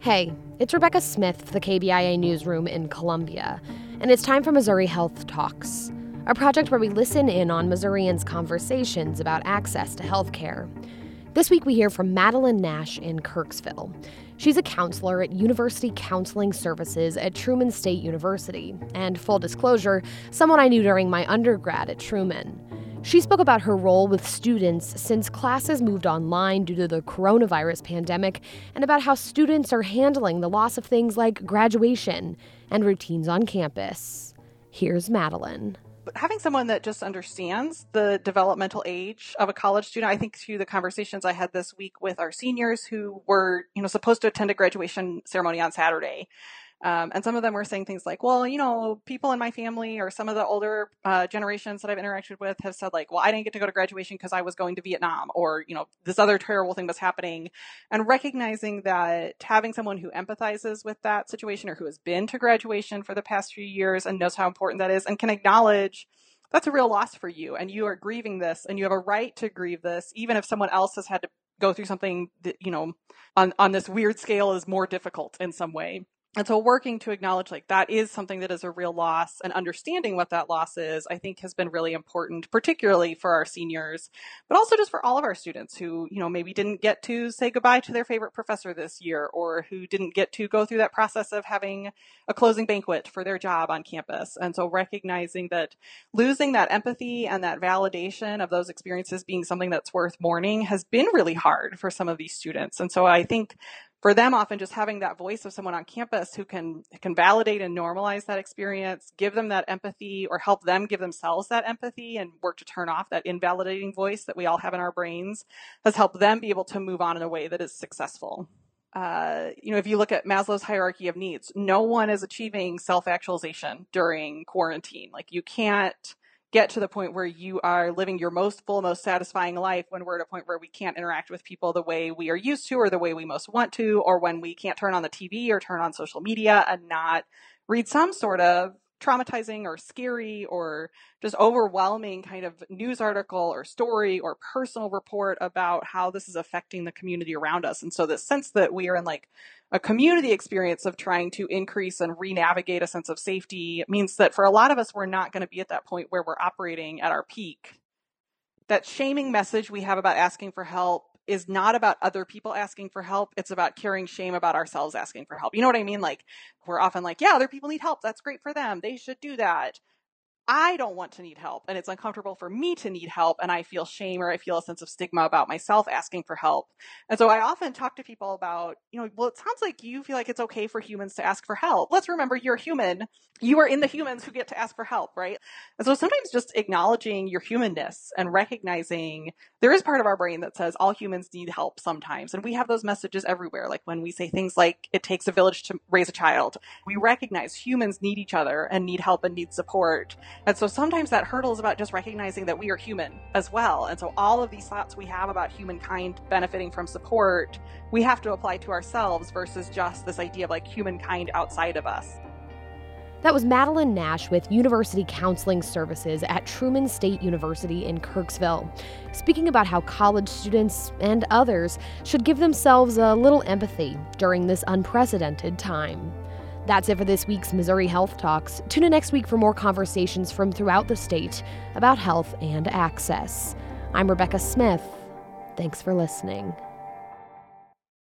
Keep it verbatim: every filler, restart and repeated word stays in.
Hey, it's Rebecca Smith for the K B I A Newsroom in Columbia, and it's time for Missouri Health Talks, a project where we listen in on Missourians' conversations about access to health care. This week we hear from Madeline Nash in Kirksville. She's a counselor at University Counseling Services at Truman State University, and full disclosure, someone I knew during my undergrad at Truman. She spoke about her role with students since classes moved online due to the coronavirus pandemic, and about how students are handling the loss of things like graduation and routines on campus. Here's Madeline. Having someone that just understands the developmental age of a college student, I think through the conversations I had this week with our seniors who were, you know, supposed to attend a graduation ceremony on Saturday. Um, and some of them were saying things like, well, you know, people in my family or some of the older uh, generations that I've interacted with have said like, well, I didn't get to go to graduation because I was going to Vietnam, or, you know, this other terrible thing was happening. And recognizing that having someone who empathizes with that situation or who has been to graduation for the past few years and knows how important that is and can acknowledge that's a real loss for you and you are grieving this and you have a right to grieve this, even if someone else has had to go through something that, you know, on, on this weird scale is more difficult in some way. And so working to acknowledge like that is something that is a real loss, and understanding what that loss is, I think has been really important, particularly for our seniors, but also just for all of our students who, you know, maybe didn't get to say goodbye to their favorite professor this year, or who didn't get to go through that process of having a closing banquet for their job on campus. And so recognizing that losing that empathy and that validation of those experiences being something that's worth mourning has been really hard for some of these students. And so I think for them, often just having that voice of someone on campus who can can validate and normalize that experience, give them that empathy, or help them give themselves that empathy and work to turn off that invalidating voice that we all have in our brains, has helped them be able to move on in a way that is successful. Uh, you know, if you look at Maslow's hierarchy of needs, no one is achieving self-actualization during quarantine. Like you can't get to the point where you are living your most full, most satisfying life when we're at a point where we can't interact with people the way we are used to or the way we most want to, or when we can't turn on the T V or turn on social media and not read some sort of traumatizing or scary or just overwhelming kind of news article or story or personal report about how this is affecting the community around us. And so the sense that we are in like a community experience of trying to increase and re-navigate a sense of safety means that for a lot of us, we're not going to be at that point where we're operating at our peak. That shaming message we have about asking for help is not about other people asking for help. It's about carrying shame about ourselves asking for help. You know what I mean? Like we're often like, yeah, other people need help. That's great for them. They should do that. I don't want to need help, and it's uncomfortable for me to need help, and I feel shame or I feel a sense of stigma about myself asking for help. And so I often talk to people about, you know, well, it sounds like you feel like it's okay for humans to ask for help. Let's remember you're human. You are in the humans who get to ask for help, right? And so sometimes just acknowledging your humanness and recognizing there is part of our brain that says all humans need help sometimes. And we have those messages everywhere. Like when we say things like it takes a village to raise a child, we recognize humans need each other and need help and need support. And so sometimes that hurdle is about just recognizing that we are human as well. And so all of these thoughts we have about humankind benefiting from support, we have to apply to ourselves versus just this idea of like humankind outside of us. That was Madeline Nash with University Counseling Services at Truman State University in Kirksville, speaking about how college students and others should give themselves a little empathy during this unprecedented time. That's it for this week's Missouri Health Talks. Tune in next week for more conversations from throughout the state about health and access. I'm Rebecca Smith. Thanks for listening.